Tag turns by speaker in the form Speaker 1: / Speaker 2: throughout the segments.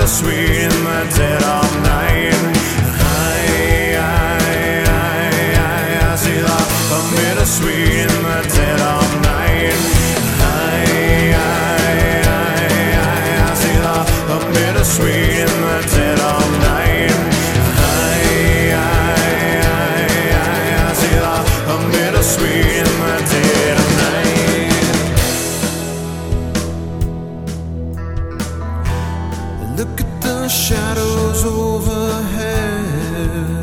Speaker 1: bittersweet in the dead of night. I see the bittersweet in the dead of night. I see the bittersweet in the dead of night. I see the bittersweet in the dead of night. Look at the shadows overhead.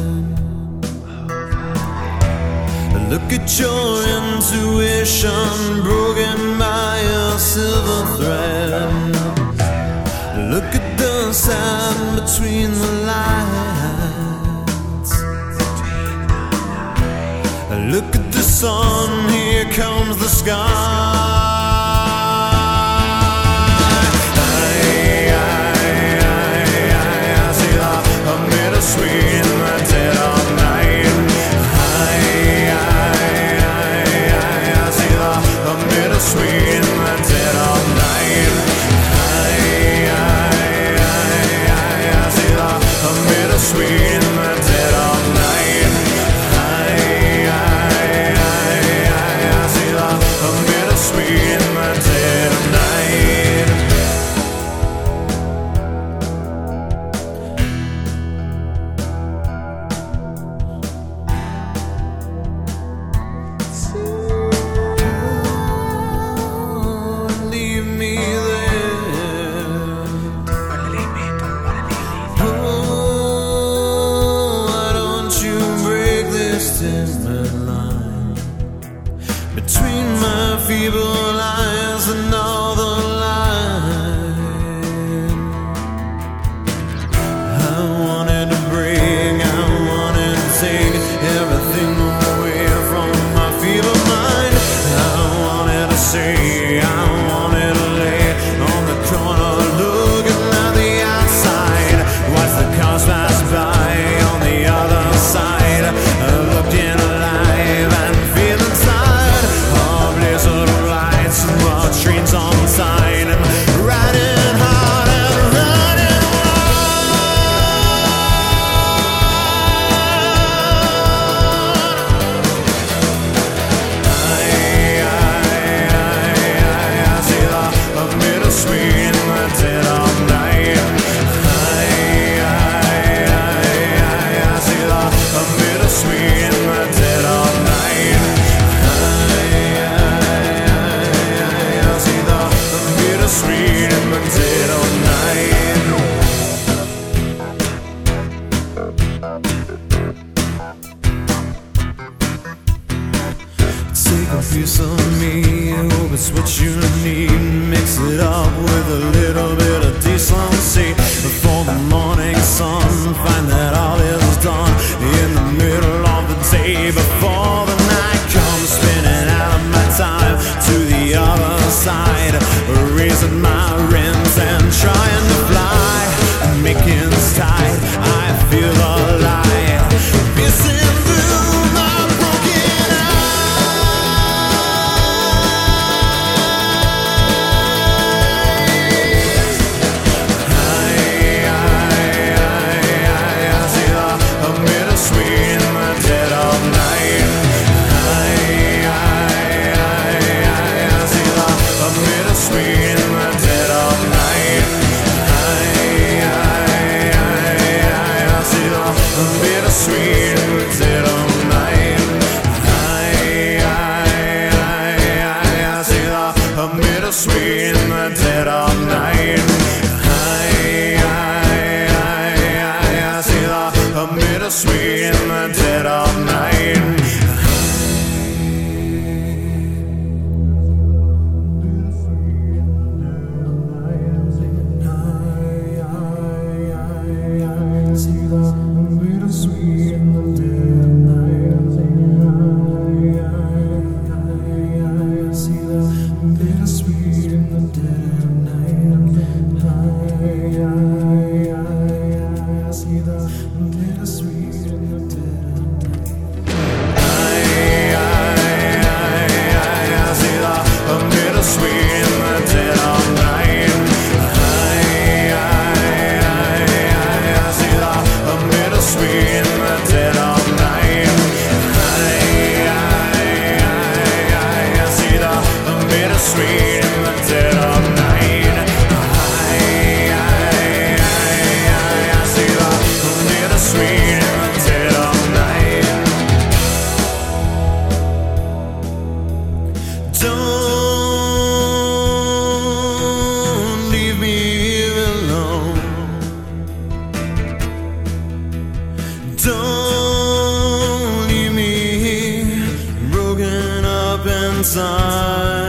Speaker 1: Look at your intuition broken by a silver thread. Look at the sand between the lights. Look at the sun, here comes the sky. I see the bittersweet in the dead of night. I see the bittersweet in the dead of night. I see the bittersweet in the dead of night. I see the bittersweet in the dead of night. Leave me there. Why don't you break this timid line between my feeble eyes and all the light? I wanted to break, I wanted to take everything away from my feeble mind. I wanted to say, I wanted to lay on the corner looking at the outside. Watch the cars pass by on the other side, looking alive and feeling tired. Oh, blizzard lights and the trains on time, and riding hard and running I see the bittersweet in the dead of night. I see the bittersweet in the dead of night. I see the bittersweet in the dead of night. Take a piece of me, hope it's what you need. Mix it up with a little bit of decency. Before the morning sun, find that all is done in the middle of the day. Before the night comes, spinning out of my time to the other side, raising my rims and trying to fly, making tight. I feel alive, piercing through my broken I see the bittersweet in the dead of night. I see the bittersweet in the dead of night. I see the bittersweet in the dead of night. I see the bittersweet in the dead of night. I see the bittersweet in the dead of night. See the bittersweet in the dead of night. See the bittersweet in the dead of night. I see the bittersweet in the dead of night. sweet in the dead of night. Don't leave me here alone. Don't leave me here broken up inside.